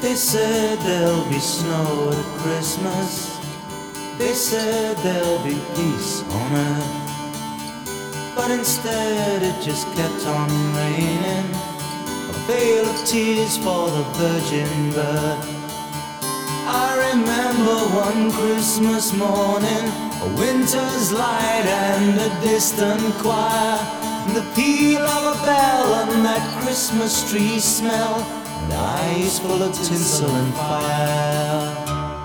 They said there'll be snow at Christmas. They said there'll be peace on earth. But instead it just kept on raining, a veil of tears for the virgin birth. I remember one Christmas morning, a winter's light and a distant choir, and the peal of a bell and that Christmas tree smell, and eyes full of tinsel and fire.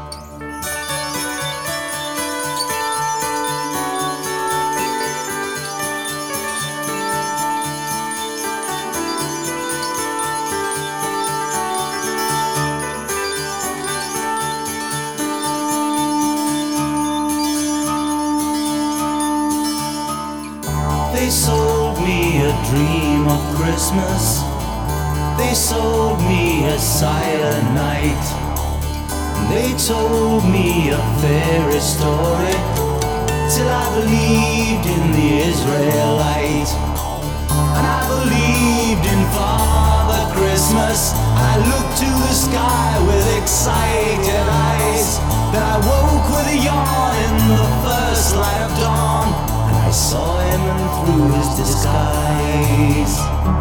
They sold me a dream of Christmas. They sold me a silent night. They told me a fairy story till I believed in the Israelite. And I believed in Father Christmas. I looked to the sky with excited eyes. Then I woke with a yawn in the first light of dawn. I saw him and through his disguise.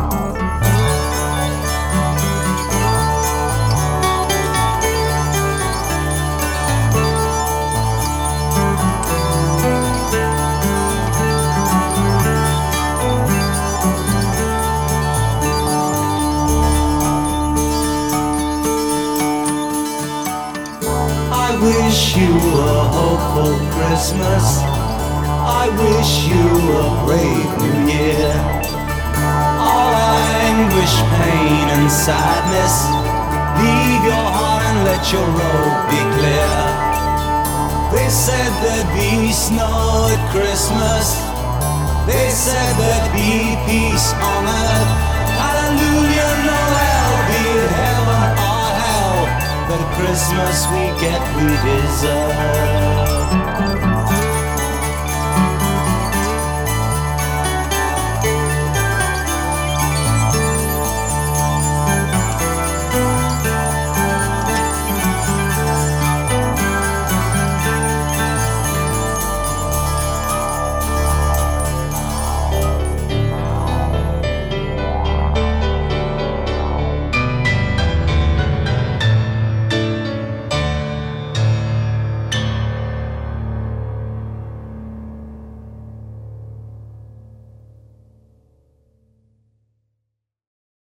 I wish you a hopeful Christmas. I wish you a brave new year. All anguish, pain and sadness, leave your heart and let your road be clear. They said there'd be snow at Christmas. They said there'd be peace on earth. Hallelujah, Noel, be it heaven or hell, that Christmas we get we deserve.